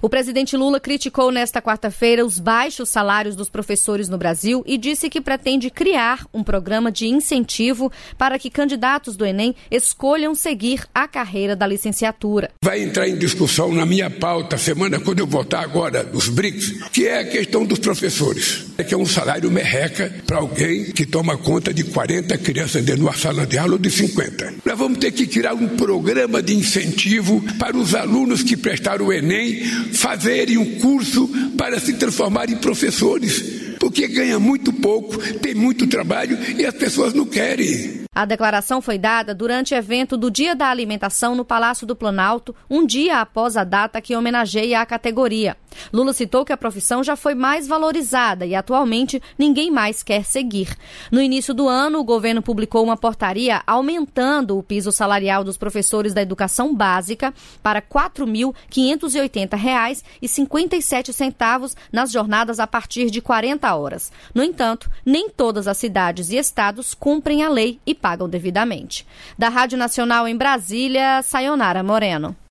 O presidente Lula criticou nesta quarta-feira os baixos salários dos professores no Brasil e disse que pretende criar um programa de incentivo para que candidatos do Enem escolham seguir a carreira da licenciatura. Vai entrar em discussão na minha pauta semana, quando eu votar agora dos BRICS, que é a questão dos professores. É que é um salário merreca para alguém que toma conta de 40 crianças dentro de uma sala de aula ou de 50. Nós vamos ter que criar um programa de incentivo para os alunos que prestaram o Enem fazerem um curso para se transformar em professores, porque ganha muito pouco, tem muito trabalho e as pessoas não querem. A declaração foi dada durante o evento do Dia da Alimentação no Palácio do Planalto, um dia após a data que homenageia a categoria. Lula citou que a profissão já foi mais valorizada e atualmente ninguém mais quer seguir. No início do ano, o governo publicou uma portaria aumentando o piso salarial dos professores da educação básica para R$ 4.580,57 nas jornadas a partir de 40 horas. No entanto, nem todas as cidades e estados cumprem a lei e pagam devidamente. Da Rádio Nacional em Brasília, Sayonara Moreno.